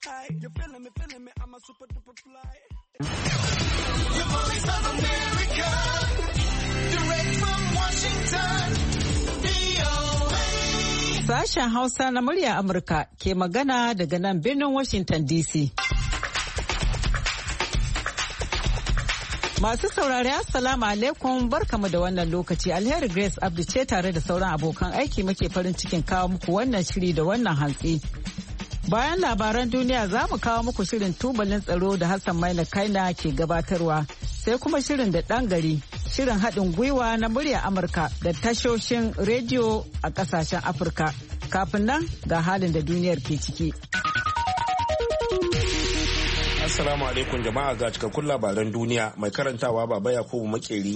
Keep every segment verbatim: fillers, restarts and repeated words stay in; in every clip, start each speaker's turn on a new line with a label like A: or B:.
A: You feeling me, feeling me, I'm a super duper fly.
B: The Voice of America, direct from Washington, V O A.
C: Sashen Hausa na murya Amurka ke magana daga nan birnin Washington D C. Masu saurari assalamu alaikum barkamu da wannan lokaci. Alheri Grace Abdu ce tare da sauran abokan aiki muke farin cikin kawo muku wannan shiri da wannan hantsi. Bayan labaran duniya za mu kawo muku shirin tubalin tsaro da Hassan Maina Kaina ke gabatarwa, sai kuma shirin da ɗan gari, shirin haɗin gwiwa na murya Amurka da tashoshin rediyo a ƙasashen Afirka. Kafin nan ga halin da duniyar ke ciki.
D: Assalamu alaikum jama'a, ga cikakkun labaran duniya mai karantawa Baba Yakubu Makeri.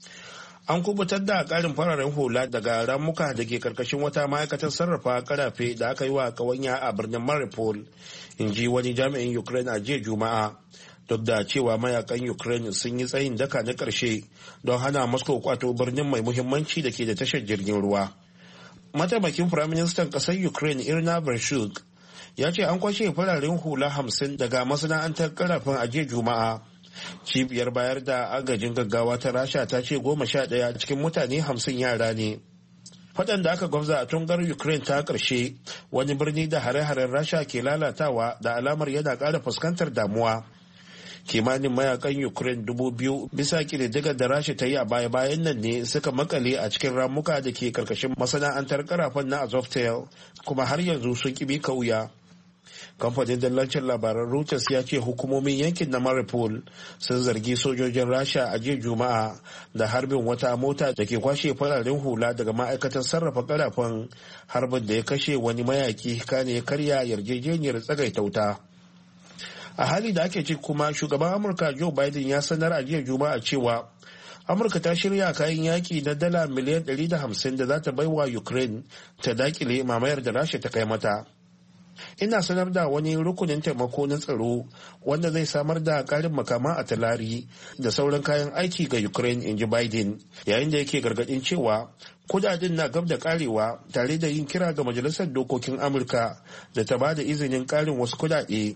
D: An kubutar da karin fararen hula daga ramuka da ke karkashin wata ma'aikatar sarrafa karafe da aka yi wa kawanya a birnin Mariupol, in ji wani jami'in Ukraine a jiya Juma'a, duk da cewa mayakan Ukraine sun yi tsayin daka na karshe don hana Moscow kwato birnin mai muhimmanci da ke da tashar jirgin ruwa. Mataimakin Firaministan ƙasar Ukraine Irina Vereshchuk ya ce an kwashe fararen hula hamsin daga masana'antar karafin a jiya Juma'a. Cibiyar bayar da agajin gaggawa ta Rasha ta ce goma sha ɗaya cikin mutane hamsin yara ne. Faɗan da aka gwamza a tungar Ukraine ta ƙarshe, wani birni da hare-haren Rasha ke lalatawa da alamar yana ƙara fuskantar damuwa. Kimanin mayakan Ukraine dubu biyu bisa ƙididdigar da Rasha ta yi a baya-bayan nan ne suka makale a cikin ramuka da ke karkashin masana'antar karafan na Azovstal, kuma har yanzu sun ƙi mika wuya. Kamfanin dallancin labaran Reuters ya ce hukumomin yankin na Mariupol sun zargi sojojin Rasha a jiya Juma'a da harbin wata mota da ke kwashe fararen hula daga ma'aikatar sarrafa karafan, harbin da ya kashe wani mayaki kane ya karya yarjejeniyar tsagaita wuta. A hali da ake ci kuma shugaban Amurka Joe Biden ya sanar a jiya Juma'a cewa Amurka ta shirya kayan yaki na dala miliyan ɗari da hamsin da za ta baiwa Ukraine ta dakile mamayar da Rasha ta kai mata. Ina sanar da wani rukunin taimako na tsaro wanda zai samar da karin makama a talari da sauran kayan aiki ga Ukraine, in ji Biden, yayin da yake gargadin cewa kudaden na gab da karewa, tare da yin kira ga Majalisar Dokokin Amurka da ta bada izinin karin wasu kudade.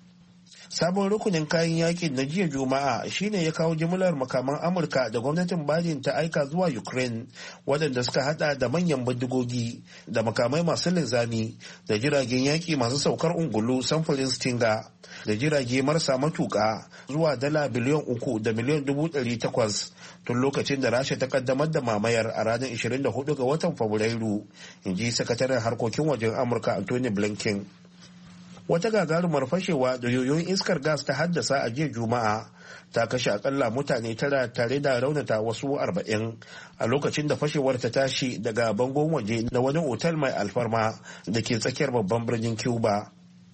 D: Sabon rukunin kayan yakin na jiya Juma'a shine ya kawo jimlar makaman Amurka da gwamnatin Biden ta aika zuwa Ukraine, waɗanda suka hada da manyan bindigogi da makamai masu linzami da jiragen yaki masu saukar ungulu samfurin Stinger da jirage marasa matuƙa, zuwa dala biliyan uku da miliyan dubu ɗari takwas tun lokacin da Rasha ta kaddamar da mamayar a ranar ishirin da hudu ga watan Fabrairu, in ji sakataren harkokin wajen Amurka Anthony Blinken. Wata gagarumar fashewa da yoyon iskar gas ta haddasa a jiya Juma'a ta kashe akalla mutane tara tare da raunata wasu arba'in a lokacin da fashewar ta tashi daga bangon waje na wani otal mai alfarma da ke tsakiyar babban birnin Cuba.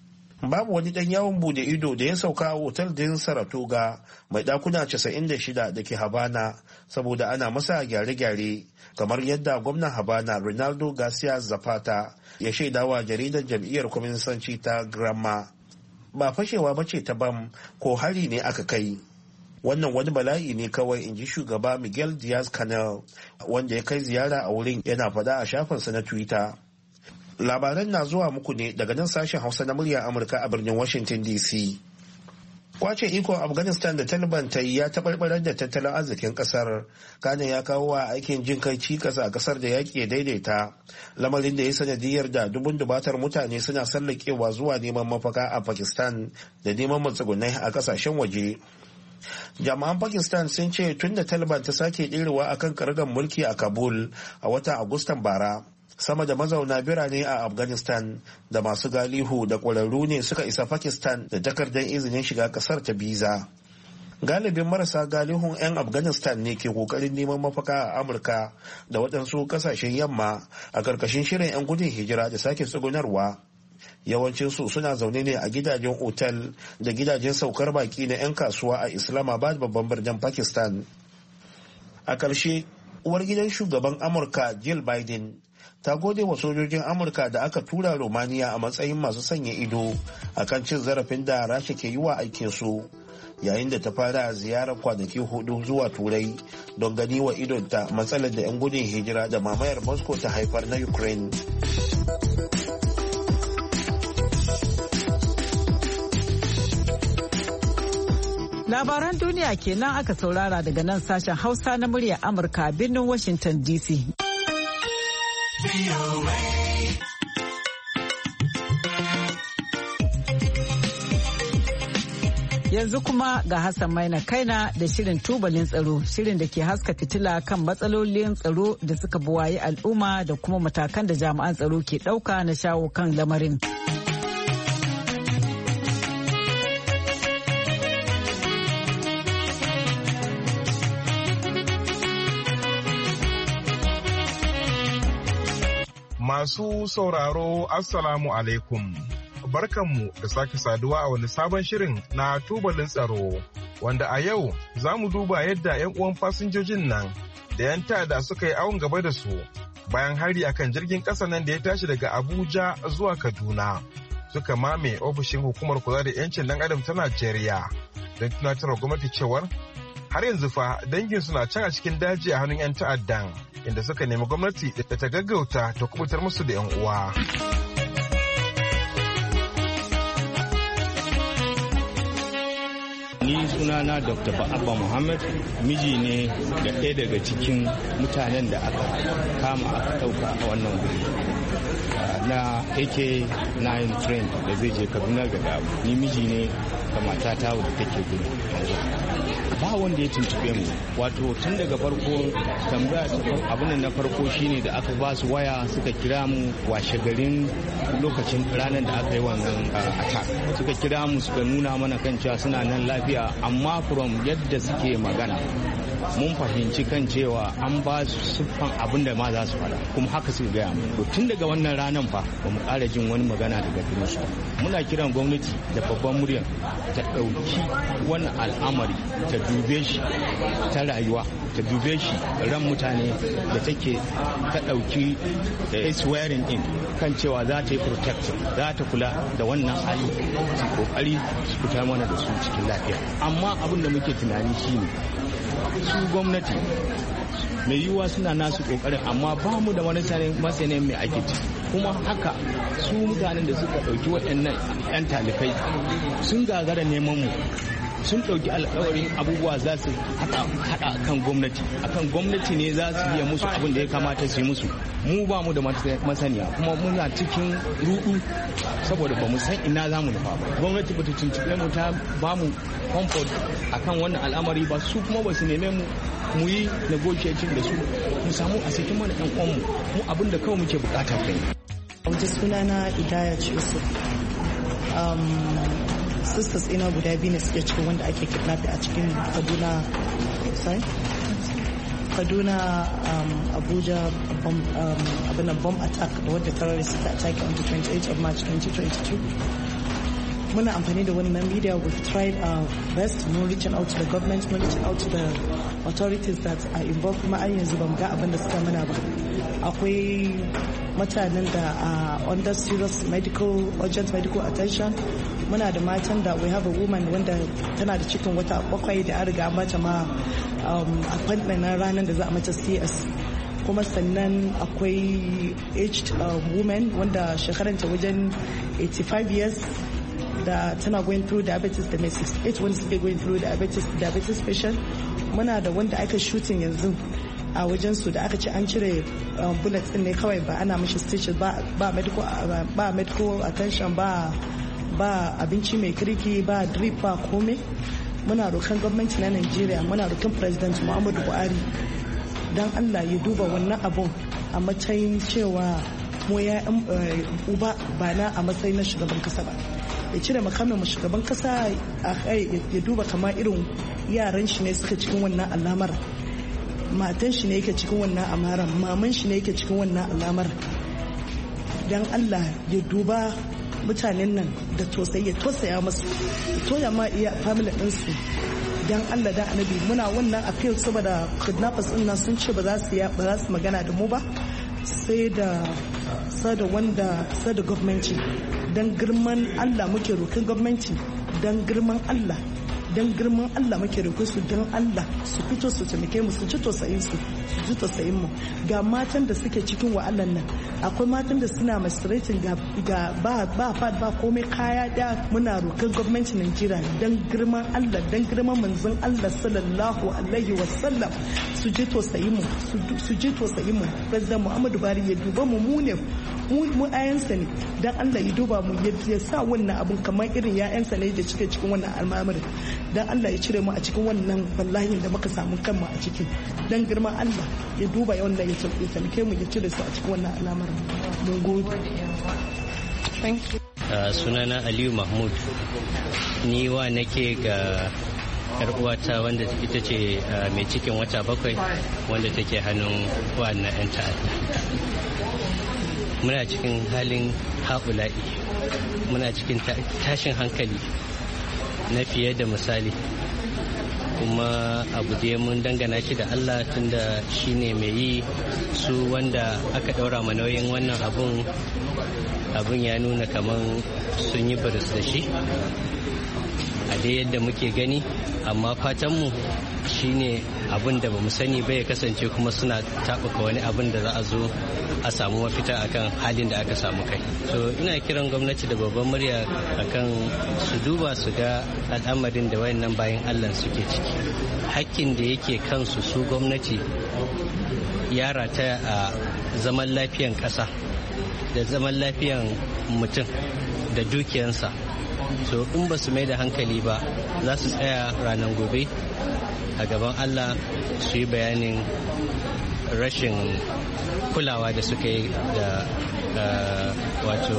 D: Babu wani dan yawon bude ido da ya sauka a otal din Saratoga mai dakuna casa'in da shida da ke Habana saboda ana masa gyare-gyare, kamar yadda gwamnan Habana Ronaldo Garcia Zapata ya shaidawa jaridar jam'iyyar kwaminisanci ta Granma. Ba fashewa bace ta bam ko hari ne aka kai. Wannan wani bala'i ne kawai, in ji shugaba Miguel Diaz-Canel, wanda ya kai ziyara a wurin, yana faɗa a shafinsa na Twitter. Labaran na zuwa muku ne daga nan sashen Hausa na murya Amurka a birnin Washington D C. Kwace ikon Afghanistan da Taliban ta yi ya taɓarɓarar da tattalin arzikin ƙasar, kana ya kawo wa aikin jin kai cikas a ƙasar da yaƙi ya daidaita, lamarin da ya sanadiyar da dubun dubatar mutane suna sallakewa zuwa neman mafaka a Pakistan da neman matsugunai a ƙasashen waje. Jami'an Pakistan sun ce tun da Taliban ta sake ɗirewa akan karagar mulki a Kabul a watan Agustan bara, sama da mazauna birane a Afghanistan da masu galihu da ƙwararru ne suka isa Pakistan da takardar izinin shiga ƙasar ta biza. Galibin marasa galihun 'yan Afghanistan ne ke ƙoƙarin neman mafaka a Amurka da waɗansu ƙasashen yamma a ƙarƙashin shirin 'yan gudun hijira da sake tsugunarwa. Yawancinsu suna zaune ne a gidajen otal da gidajen saukar baki na 'yan kasuwa a Islamabad, babban birnin Pakistan. A ƙarshe, uwar gidan shugaban Amurka Jill Biden ta gode wa sojojin Amurka da aka tura Romania a matsayin masu sanya ido a kan cin zarafin da Rasha ke yi wa aikinsu, yayin da ta fara ziyarar kwanaki hudu zuwa Turai don gani wa idonta matsalar da 'yan gudun hijira da mamayar Moscow ta haifar na Ukraine.
C: Labaran duniya kenan aka saurara daga nan sashen Hausa na muryar Amurka birnin Washington D C. Yanzu kuma ga Hassan Maina Kaina da shirin tubalin tsaro, shirin da ke haska fitila kan matsalolin tsaro da suka buwaye al'umma da kuma matakan da jami'an tsaro ke ɗauka na shawo kan lamarin.
E: Masu sauraro, Assalamu alaikum. Barkanmu da sake saduwa a wani sabon shirin na tubalin tsaro, wanda a yau za mu duba yadda 'yan uwan fasinjojin nan da 'yan ta'adda suka yi awon gaba da su bayan hari akan jirgin ƙasa nan da ya tashi daga Abuja zuwa Kaduna. Suka mame ofishin hukumar kula da 'yancin ɗan adam ta Najeriya don tunatarwa gwamnati cewar har yanzu fa dangin suna can a cikin daji a hannun 'yan ta'addan, inda suka nemi gwamnati da ta gaggauta ta kubutar musu da 'yan uwa.
F: Ni sunana Doctor Ba'abba Muhammad, miji ne da ɗaya daga cikin mutanen da aka kama aka ɗauka a wannan wuri na A K nine train da zai je Kaduna ga Dawo. Ni miji ne da matata wadda take gudu. Ba wanda ya tuntube mu, wato tun daga farko tambaya abin na farko shine da aka ba su waya suka kira mu washe garin lokacin ranar da aka yi wannan attack. Suka kira mu suka nuna mana kan cewa suna nan lafiya, amma from yadda suke magana mun fahimci kan cewa an ba su siffan abin da ma za su faɗa, kuma haka suka gaya mu. To tun daga wannan ranar fa ba mu ƙara jin wani magana daga gare su. Muna kiran gwamnati da babban muryar ta ɗauki wannan al'amari, ta dube shi ta rayuwa, ta dube shi ran mutane da take ta ɗauki swearing in kan cewa za ta yi protecting, za ta kula da wannan hali, su kokari su fitar mana da su cikin lafiya. Amma abin da muke tunani shine su gwamnati mai yiwuwa suna nasu kokarin, amma ba mu da wani masanin mai ake ci. Kuma haka su mutanen da suka ɗauki waɗannan 'yan talibai sun gagara neman mu, sun ɗauki alkawarin abubuwa za su haɗa kan gwamnati, akan gwamnati ne za su iya musu abin da ya kamata su yi musu. Mu ba mu da masaniya, kuma muna cikin ruɗu saboda ba mu san ina za mu nufa ba. Gwamnati ba ta tuntuɓe mu ta ba mu comfort akan wannan al'amari ba, su kuma ba su neme mu mu yi negotiating da su mu samu a cikin mana ɗan uwanmu. Mu abin da kawai muke bukata kai.
G: Wata sunana Idaya Yusuf. Sisters ina guda biyu ne suke cikin wanda ake kidnap a cikin Kaduna, sorry? Kaduna um, Abuja bomb, um, abin bomb attack da wadda terrorists suka attack on the twenty-eighth of March twenty twenty-two. Muna amfani da wannan media, we've tried our best, mun reaching out to the government, mun reaching out to the authorities that are involved, kuma an yanzu bamu ga abin da suka mana ba. Akwai mutanen da are under serious medical, urgent medical attention. Muna da matan da we have a woman wanda tana da cikin wata bakwai da an riga mata ma um, appointment na ranar da za a mata C S. Kuma sannan akwai aged uh, woman wanda shekaranta wajen eighty-five years da tana going through diabetes da mai sixty-eight wanda suke going through diabetes diabetes patient. Muna da wanda aka shooting yanzu a wajen su da aka ce an cire bullet din ne kawai, ba ana mishi stitches ba, ba medical ba medical attention ba ba abinci mai kirki ba drip ba komai. Muna rokan gwamnati na Najeriya, muna rokan President Muhammadu Buhari dan Allah ya duba wannan abun a matsayin cewa mu ya uba ba na a matsayin na shugaban kasa ba. Ya cire makamin mu shugaban kasa ya duba kamar irin yaran shi ne suka cikin wannan alamar, matan shi ne yake cikin wannan amaran, maman shi ne yake cikin wannan alamar. Dan Allah ya duba mutanen nan da tosai, ya tosaya masu, ya toya ma iya family ɗinsu. Dan Allah dan Annabi muna wannan appeal saboda kidnappers din nan sun ce ba za su ba za su magana da mu ba sai da sai da wanda sai da gwamnati. Dan girman Allah muke rokin gwamnati, dan girman Allah dan girman Allah muke roƙo su dan Allah su fito su taimake mu su ji tausayin su su ji tausayin mu ga matan da suke cikin wa'alan nan akwai matan da suna menstruating ga ga ba ba fat ba komai kaya da muna roƙon gwamnatin Najeriya dan girman Allah dan girman manzon Allah sallallahu alaihi wasallam su ji tausayin mu su ji tausayin mu president Muhammadu Buhari ya duba mu mu ne mu ayansa ne dan Allah ya duba mu ya sa wannan abun kamar irin ya'yansa ne da cike cikin wannan al'amarin dan Allah ya cire mu a cikin wannan wallahi da muka samu kanmu a ciki dan girman Allah ya duba wannan ya taimake mu ya cire su a cikin wannan al'amarin mun gode. Thank you.
H: Uh, sunana Aliyu Mahmud, ni wa nake ga yar uwata wanda ita ce uh, mai cikin wata bakwai wanda take hannun wannan 'yan ta'adda. Muna cikin halin haƙula'i, muna cikin tashin hankali na fiye da misali, kuma abu da mun dangana shi da Allah tunda shi ne mai yi, su wanda aka ɗaura ma nauyin wannan abun abun ya nuna kamar sun yi baris da shi a dai yadda muke gani, amma fatanmu shine abin da bamu sani ba ya kasance kuma suna taɓuka wani abin da za a zo a samu mafita akan halin da aka samu kai. So ina kiran gwamnati da babban murya akan su duba su ga al'amarin da wayannan bayan Allah suke ciki. Hakkin da yake kansu su gwamnati ya rataya a zaman lafiyan ƙasa da zaman lafiyan mutum da dukiyansa. So in ba su mai da hankali ba za su tsaya ranar gobe a gaban Allah su yi bayanin rashin kulawa da suka yi da uh, wato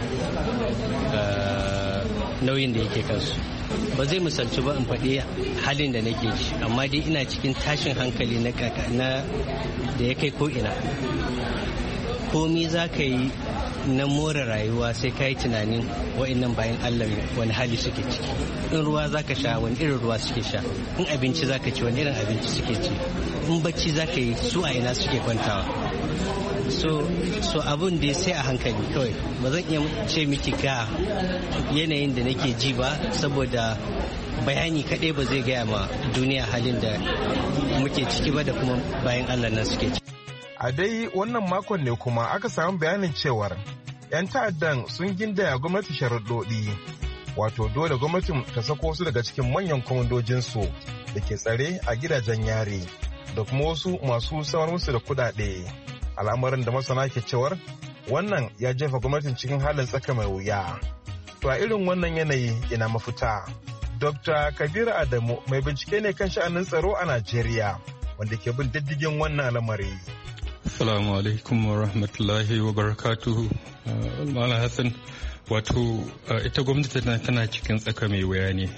H: uh, nauyin da yake kansu. Ba zai misalci ba in faɗi halin da nake ji, amma dai ina cikin tashin hankali na da ya kai ko'ina. Komi za ka yi na more rayuwa sai ka yi tunanin wa'annan bayan Allah wani hali suke ciki. In ruwa za ka sha wani irin ruwa suke sha, in abinci za ka ci wani irin abinci suke ci, in bacci za ka yi su a ina suke kwantawa. So, so abun da sai a hankali kawai, ba zan iya ce miki ga yanayin da nake ji ba, saboda bayani kaɗai ba zai gaya ma duniya halin da muke ciki ba da kuma bayan Allah nan suke ciki.
E: A dai wannan makon ne kuma aka samu bayanin cewar 'yan ta'addan sun gindaya gwamnati sharaɗoɗi, wato dole gwamnatin ta sako su daga cikin manyan kwamandojinsu da ke tsare a gidajen yari da kuma wasu masu samar musu da kuɗaɗe. Al'amarin da masana ke cewar wannan ya jefa gwamnatin cikin halin tsaka mai wuya. To a irin wannan yanayi ina mafita. Dokta Kabiru Adamu mai bincike ne kan sha'anin tsaro a Najeriya wanda ke bin diddigin wannan al'amari.
I: Assalamu alaikum wa rahmatullahi wa barakatuhu. Malam Hassan, wato ita gwamnati tana cikin tsaka mai wuya ne.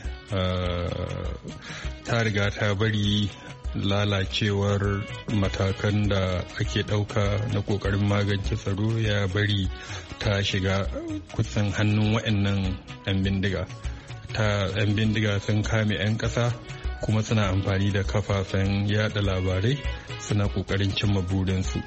I: Ta riga ta bari lalacewar matakan da ake ɗauka na ƙoƙarin magance tsaro ya bari ta shiga kusan hannun waɗannan 'yan bindiga. Ta 'yan bindiga sun kame 'yan ƙasa kuma suna amfani da kafafen yada labarai suna kokarin cimma burinsu.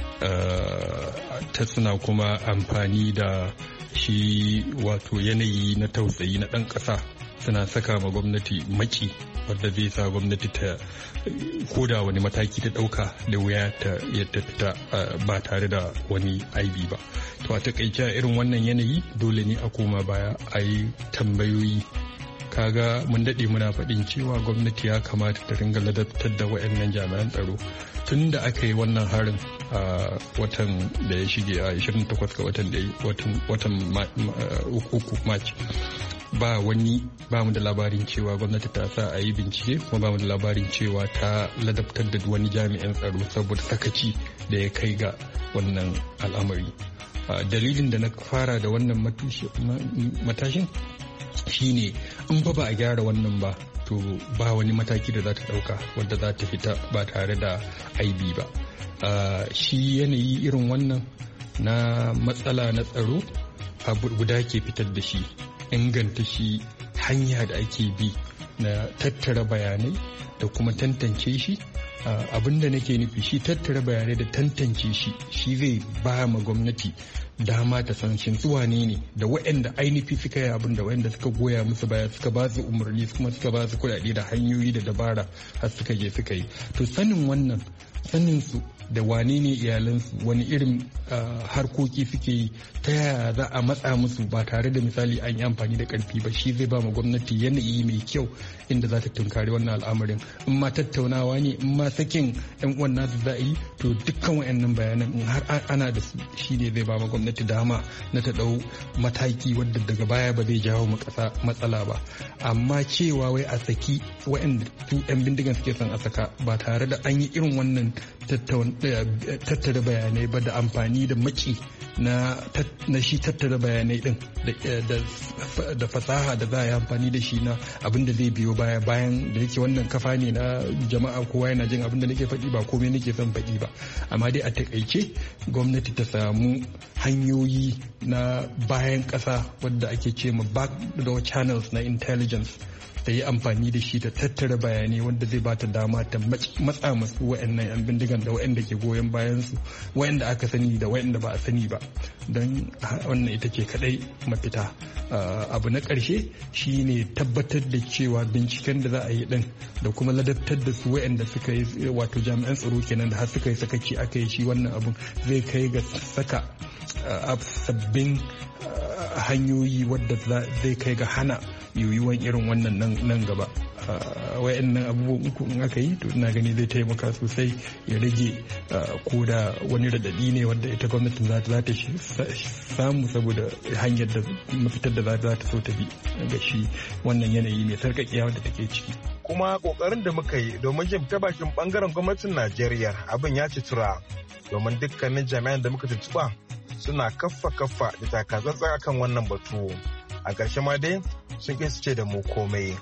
I: Ta suna kuma amfani da shi wato yanayi na tausayi na ɗan ƙasa, suna saka ma gwamnati maki wadda zai sa gwamnati ta koda wani mataki ta ɗauka da wuya ta yadda fita ba tare da wani aibi ba. To a takaice irin wannan yanayi dole ne a koma baya a yi tambayoyi. Kaga mun daɗe muna faɗin cewa gwamnati ya kamata ta ringa ladabtar da waɗannan jami'an tsaro tun da aka yi wannan harin a watan da ya shige a ashirin da takwas ga watan da watan uku March. Ba wani ba mu da labarin cewa gwamnati ta sa a yi bincike, kuma ba mu da labarin cewa ta ladabtar da wani jami'an tsaro saboda sakaci da ya kai ga wannan al'amari. Dalilin da na fara da wannan matashin shine in ba ba a gyara wannan ba to ba wani mataki da za ta dauka wadda za ta fita ba tare da aibi ba. Shi yanayi irin wannan na matsala na tsaro abu guda ke fitar da shi, inganta shi hanya da ake bi na tattara bayanai da kuma tantance shi. Abin da nake nufi shi tattara bayanai da tantance shi shi zai ba ma gwamnati dama ta san shin su wane ne da waɗanda ainihi suka yi abin da waɗanda suka goya musu baya suka ba su umarni kuma suka ba su kuɗaɗe da hanyoyi da dabara har suka je suka yi. To sanin wannan sanin su da wane ne iyalansu wani irin harkoki suke yi ta yaya za a matsa musu ba tare da misali an yi amfani da karfi ba shi zai ba mu gwamnati yanayi mai kyau inda za ta tunkari wannan al'amarin. In ma tattaunawa ne in ma sakin yan uwan nasu za a yi to dukkan wayannan bayanan in har ana da su shi ne zai ba mu gwamnati dama na ta dau mataki wadda daga baya ba zai jawo mu kasa matsala ba. Amma cewa wai a saki wayanda su yan bindigan suke son a saka ba tare da an yi irin wannan tattara bayanai ba da amfani da maki na shi tattara bayanai din da fasaha da za a yi amfani da shi na abin da zai biyo baya bayan da yake wannan kafa ne na jama'a kowa yana jin abin da nake faɗi ba komai nake son faɗi ba. Amma dai a takaice gwamnati ta samu hanyoyi na bayan ƙasa wadda ake ce ma backdoor channels na intelligence ta yi amfani da shi ta tattara bayanai wanda zai bata dama ta matsa masu wa'annan yan bindigan da wa'anda ke goyon bayan su wa'anda aka sani da wa'anda ba a sani ba don wannan ita ce kadai mafita. Abu na ƙarshe shine tabbatar da cewa binciken da za a yi din da kuma ladabtar da su wa'anda suka yi wato jami'an tsaro kenan da har suka yi sakaci aka yi shi wannan abun zai kai ga saka sabbin hanyoyi wadda zai kai ga hana yiwuwan irin wannan nan gaba. Wayannan abubuwan uku in aka yi to ina gani zai taimaka sosai ya rage ko da wani radadi ne wanda ita gwamnatin za ta samu saboda hanyar da mafitar da za ta so ta bi ga shi wannan yanayi mai sarkakiya wanda take ciki.
E: Kuma kokarin da muka yi domin jin ta bakin bangaren gwamnatin Najeriya abin ya ci tura domin dukkanin jami'an da muka tuntuba suna kaffa kaffa da takatsantsa kan wannan batu. A ƙarshe ma dai sun ƙi su ce da mu komai.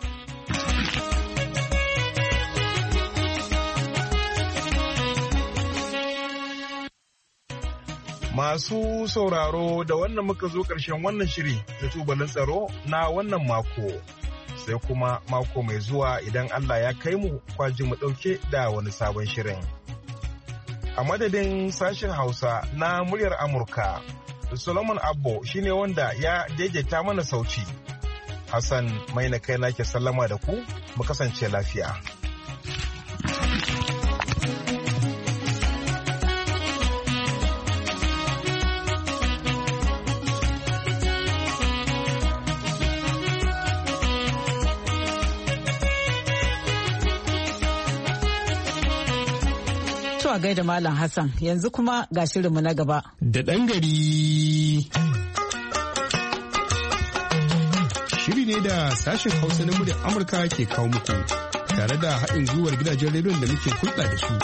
E: Masu sauraro da wannan muka zo ƙarshen wannan shiri na tubalin tsaro na wannan mako. Sai kuma mako mai zuwa idan Allah ya kai mu kwaji mu ɗauke da wani sabon shirin. A madadin sashen Hausa na muryar Amurka, Solomon Abbo shine wanda ya daidaita mana sauti. Hassan mai na kai nake sallama da ku, mu kasance lafiya.
C: A gaida Malam Hassan yanzu kuma ga shirinmu na gaba.
J: Da ɗan gari. Shiri ne da sashen Hausa na muryar Amurka ke kawo muku tare da haɗin gwiwar gidajen rediyon da muke hulɗa da su.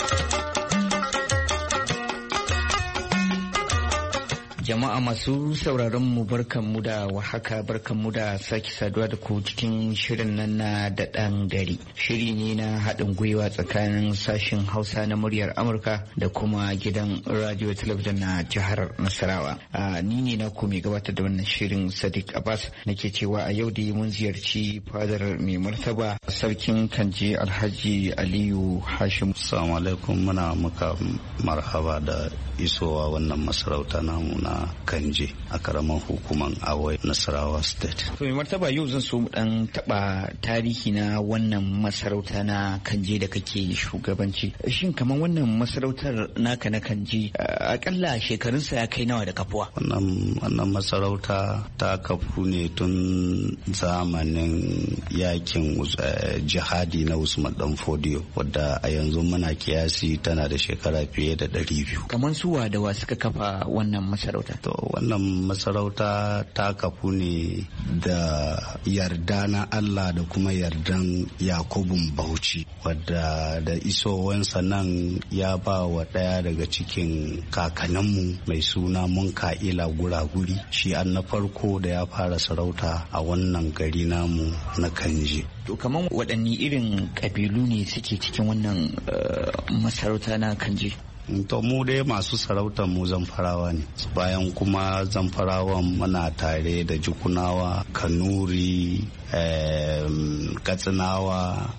K: Jama'a masu sauraron mu barkanmu da wahaka barkanmu da sake saduwa da ku cikin shirin nan na da ɗan gari. Shiri ne na haɗin gwiwa tsakanin sashen Hausa na muryar Amurka da kuma gidan radio talabijin na jihar Nasarawa. Ni ne na ku mai gabatar da wannan shirin Sadiq Abbas nake cewa a yau da mun ziyarci fadar mai martaba sarkin Kanje Alhaji Aliyu Hashim.
L: Assalamu alaikum, muna muka marhaba da isowa wannan masarauta namu na Kanje a karamar hukumar Awai Nasarawa State.
K: To mai martaba yau zan so mu dan taba tarihi na wannan masarauta na Kanje da kake shugabanci. Shin kamar wannan masarautar naka na Kanje akalla shekarunsa ya kai nawa da kafuwa?
L: Wannan wannan masarauta ta kafu ne tun zamanin yakin jihadi na Usman Dan Fodio wadda a yanzu muna kiyasi tana da shekara fiye da ɗari biyu.
K: Kamar suwa da wa suka kafa wannan masarauta?
L: To wannan masarauta ta kafu ne da yarda na Allah da kuma yardan Yakubun Bauchi wadda da isowansa nan ya ba wa ɗaya daga cikin kakanninmu mai suna Munka'ila Guraguri, shi an na farko da ya fara sarauta a wannan gari namu na Kanje.
K: To kamar waɗanne irin ƙabilu ne suke cikin wannan masarauta na Kanje?
L: To mu dai masu sarautar mu zamfarawa ne, bayan kuma zamfarawan muna tare da jukunawa, kanuri, katsinawa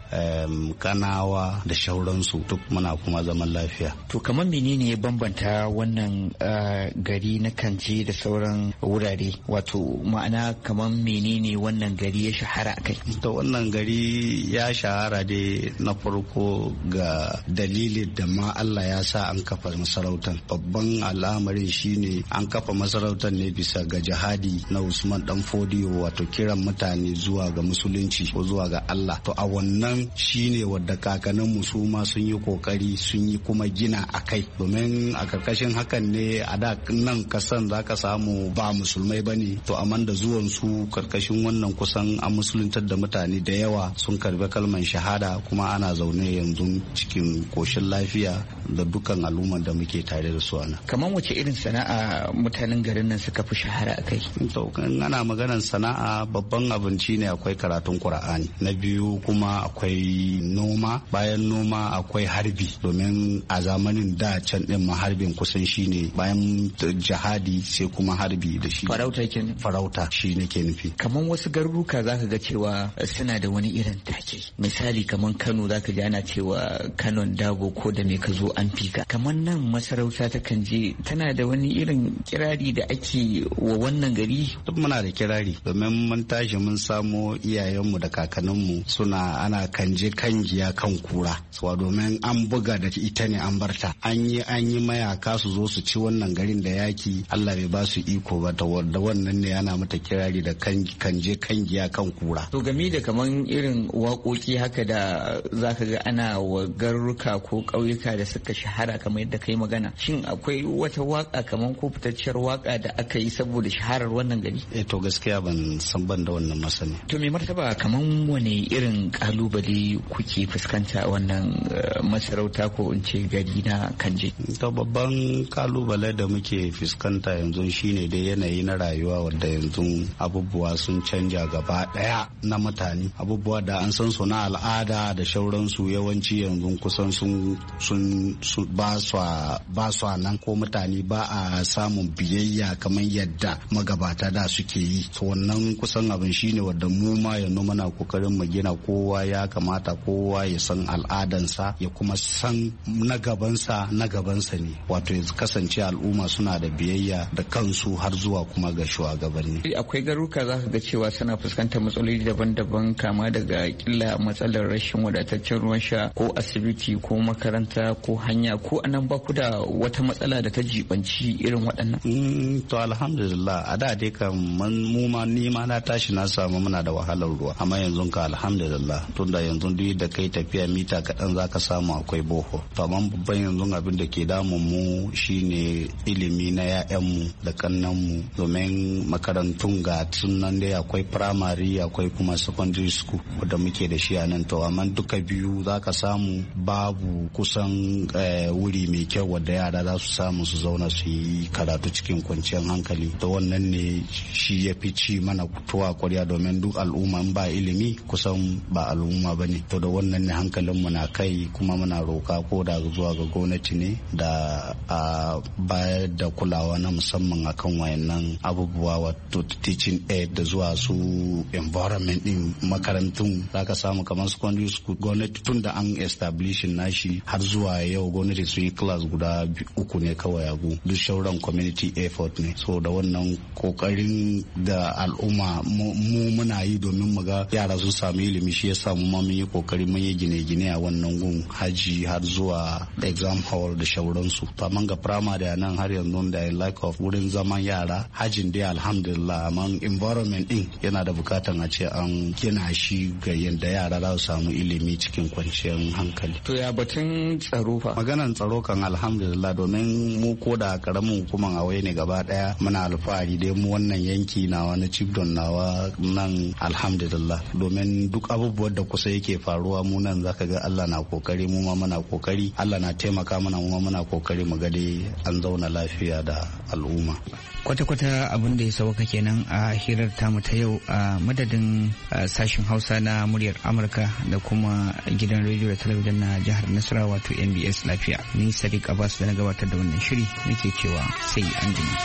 L: kanawa da shauransu duk muna kuma zaman lafiya.
K: To kamar menene ya bambanta wannan gari na Kanje da sauran wurare, wato ma'ana kamar menene wannan gari ya shahara a kai?
L: To wannan gari ya shahara dai na farko ga dalilin da ma Allah ya sa an kafa masarautar. Babban al'amarin shine an kafa masarautar ne bisa ga jihadi na Usman Dan Fodiyo, wato kiran mutane zuwa ga musulunci ko zuwa ga Allah. To a wannan shine wadda kakannin mu su ma sun yi kokari sun yi kuma gina a kai, domin a karkashin hakan ne a da nan kasan zaka samu ba musulmai bane, to amma da zuwan su karkashin wannan kusan an musuluntar da mutane da yawa sun karbi kalman shahada, kuma ana zaune yanzu cikin koshin lafiya da dukkan al'ummar da muke tare da su ana.
K: Kamar wace irin sana'a mutanen garin nan suka fi shahara a kai?
L: To ana maganar sana'a, babban abinci ne akwai karatun Qur'ani, na biyu kuma akwai noma, bayan noma akwai harbi, domin a zamanin da can din ma harbin kusan shine bayan jihadi sai kuma harbi da shi.
K: Farauta kenan.
L: Farauta shi ne ke nufi.
K: Kamar wasu garuruka zaka ga cewa suna da wani irin take, misali kamar Kano zaka ji ana cewa Kanon Dago ko da me ka zo an fika. Kamar nan masarauta ta Kanje tana da wani irin kirari da ake wa wannan gari?
L: Duk muna da kirari, domin mun tashi mun samo iyayenmu da kakanninmu suna ana Kanje kangiya kan kura, sawa domin an buga da ita ne an barta, an yi an yi mayaka su zo su ci wannan garin da yaki, Allah bai ba su iko ba, ta wadda wannan ne ana mata kirari da Kanje kangiya kan kura.
K: To game da kaman irin waƙoƙi haka da zaka ga ana wa garuruka ko ƙauyuka da suka shahara kamar yadda kai magana, shin akwai wata waka kaman ko fitacciyar waka da aka yi saboda shaharar wannan gari?
L: Eh to gaskiya ban san ban da wannan masani.
K: To me martaba, kaman wane irin kalubale kuke fuskanta a wannan masarauta ko in ce gari na Kanje?
L: To babban kalubale da muke fuskanta yanzu shine dai yanayi na rayuwa, wanda yanzu abubuwa sun canja gaba daya na mutane, abubuwa da an san su na al'ada da shauransu yawanci yanzu kusan sun sun ba su ba su nan, ko mutane ba a samun biyayya kamar yadda magabata da suke yi. To wannan kusan abin shine wanda mu ma yanzu muna kokarin mu gina, kowa ya kamata kowa ya san al'adansa ya kuma san na gabansa na gabansa ne, wato ya kasance al'umma suna da biyayya da kansu har zuwa kuma ga shugabanni.
K: Akwai garuruka za ka ga cewa suna fuskantar matsaloli daban-daban, kama daga killa matsalar rashin wadataccen ruwan sha ko asibiti ko makaranta ko hanya, ko anan ba ku da wata matsala da ta jibanci irin waɗannan?
L: To alhamdulillah, a da dai kan mu ma ni ma na tashi na samu muna da wahalar ruwa, amma yanzu ka alhamdulillah tunda yanzu duk da kai tafiya mita kaɗan za ka samu akwai boho. To amma babban yanzu abin da ke damun mu shine ilimi na 'ya'yanmu da kannanmu, domin makarantun ga sunan dai akwai primary akwai kuma secondary school wanda muke da shi a nan. To amma duka biyu za ka samu babu kusan wuri mai kyau wadda yara za su samu su zauna su yi karatu cikin kwanciyar hankali. To wannan ne shi ya fi ci mana tuwa kwarya, domin duk al'umma ba ilimi kusan ba al'umma ba ne. To da wannan ne hankalinmu na kai, kuma muna roka ko da zuwa ga gwamnati ne da a bayar da kulawa na musamman akan wayannan abubuwa, wato teaching aid da zuwa su environment din makarantun. Zaka samu kamar secondary school gwamnati tun da an establishing nashi har zuwa yau gwamnati su yi class guda uku ne kawai abu, duk shauran community effort ne. So da wannan kokarin da al'umma mu muna yi domin mu ga yara sun samu ilimi, shi yasa mu ma mun yi kokari mun yi gine-gine a wannan gun, haji har zuwa exam hall da shauransu. To amma ga primary nan har yanzu da lack of wurin zaman yara, hajin dai alhamdulillah, amma environment din yana da bukatan a ce an gina shi ga yadda yara za su samu ilimi cikin kwanciyar hankali.
K: To ya batun tsaro fa?
L: Maganan tsaro kan alhamdulillah, domin mu ko da karamin hukuman awai ne gaba daya muna alfahari dai mu wannan yanki nawa na Chibdon nawa nan alhamdulillah, domin duk abubuwan da kusa yake faruwa mu nan zaka ga Allah na kokari, mu ma muna kokari, Allah na taimaka mana, mu ma muna kokari mu ga dai an zauna lafiya da al'umma.
K: Kwata-kwata abin da ya sauka kenan a hirar tamu ta yau, a madadin sashen Hausa na muryar Amurka da kuma gidan rediyo da talabijin na jihar Nasarawa wato N B S Lafiya. Ni Sadiq Abbas da na gabatar da wannan shiri nake cewa sai an jima.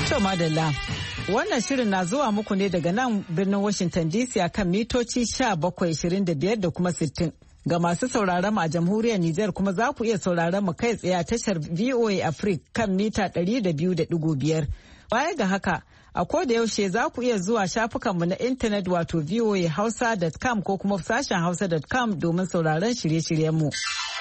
C: To madalla. Wannan shirin na zuwa muku ne daga nan birnin Washington D C a kan mitoci sha bakwai ishirin da biyar da kuma sittin. Ga masu sauraron mu a jamhuriyar Nijar kuma za ku iya sauraron mu kai tsaye a tashar V O A Africa kan mita ɗari da biyu da ɗigo biyar. Baya ga haka, a koda yaushe za ku iya zuwa shafukanmu na intanet wato v o a hausa dot com ko kuma sashen hausa dot com domin sauraron shirye-shiryenmu.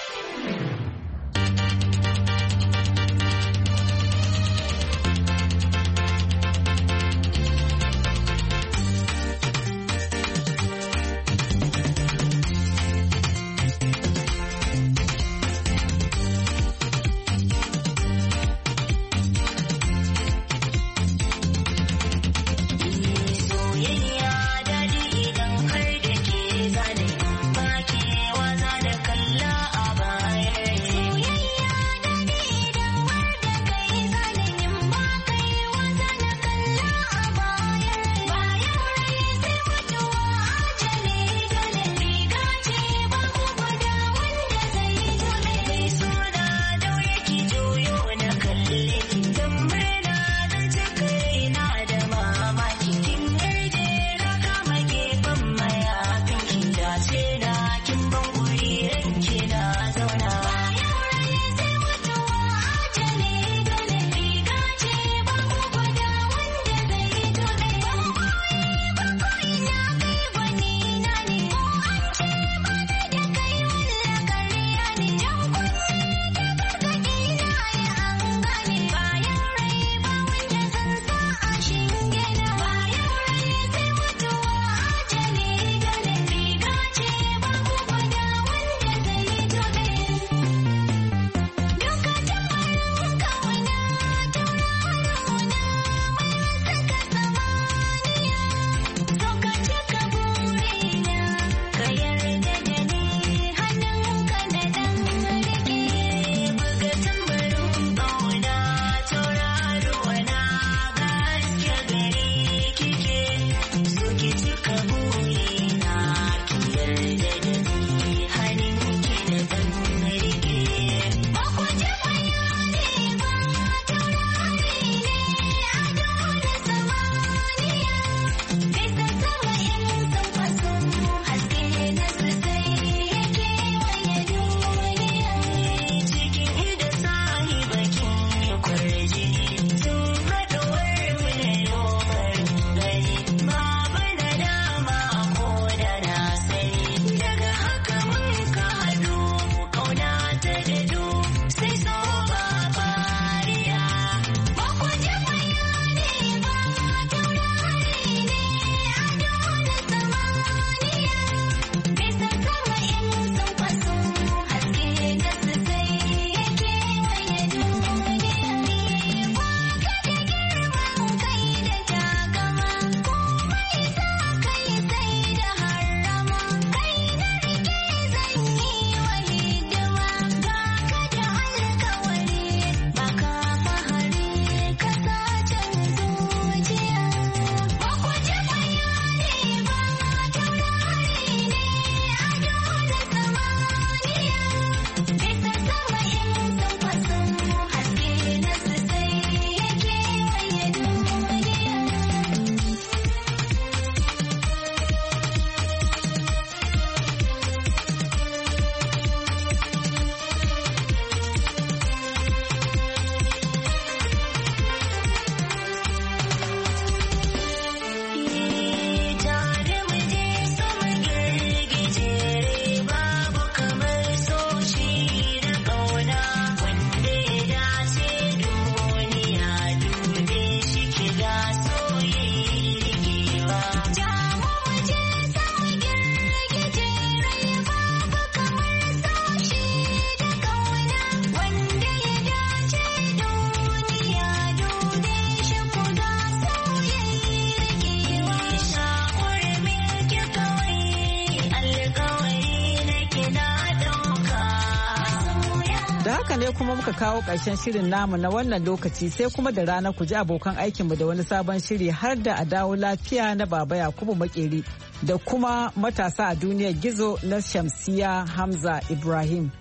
C: haka ne kuma muka kawo ƙarshen shirin namu na wannan lokaci sai kuma da rana ku ji abokan aikinmu da wani sabon shiri har da a dawo lafiya na Baba Yakubu Makeri da kuma matasa a duniyar gizo na Shamsiya Hamza Ibrahim.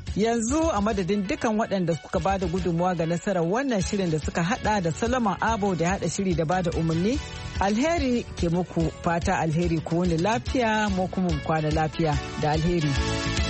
C: Yanzu a madadin dukan waɗanda suka bada gudunmuwa ga nasarar wannan shirin da suka hada da Solomon Abo da hada shiri da bada umarni, alheri ke muku fata alheri ku wani lafiya mu kuma kwana lafiya da alheri.